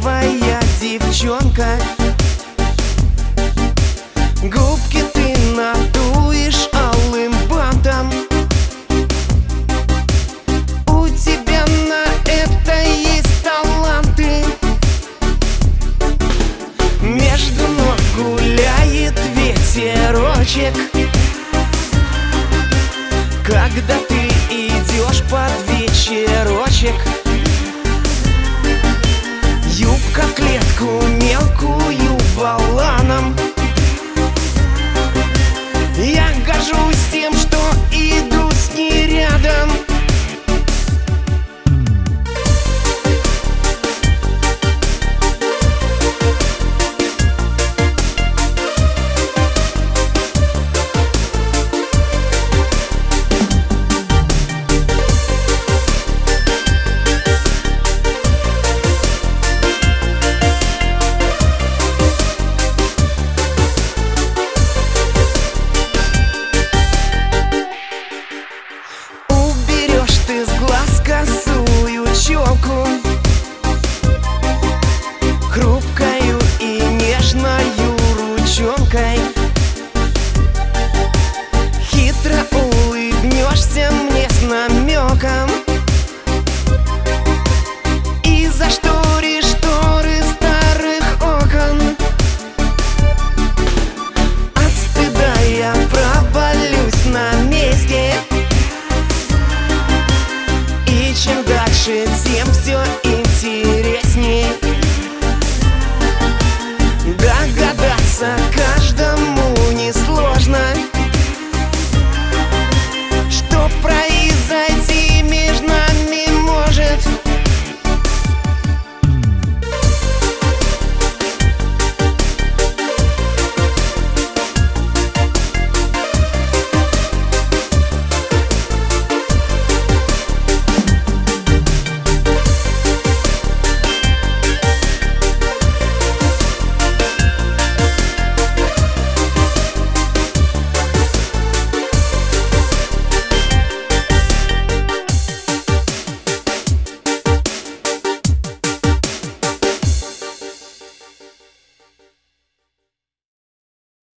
красивая девчонка. Губки ты надуешь алым бантом. У тебя на это есть таланты. Между ног гуляет ветерочек, когда ты идешь под вечерочек. Юбка в клетку мелкую воланом. Я горжусь тем, что иду с ней рядом. Ты с глаз косую челку, хрупкою и нежною ручонкой. Хитро улыбнешься мне с намеком и зашторишь шторы старых окон. От стыда я провалюсь на месте, и чем дальше, тем все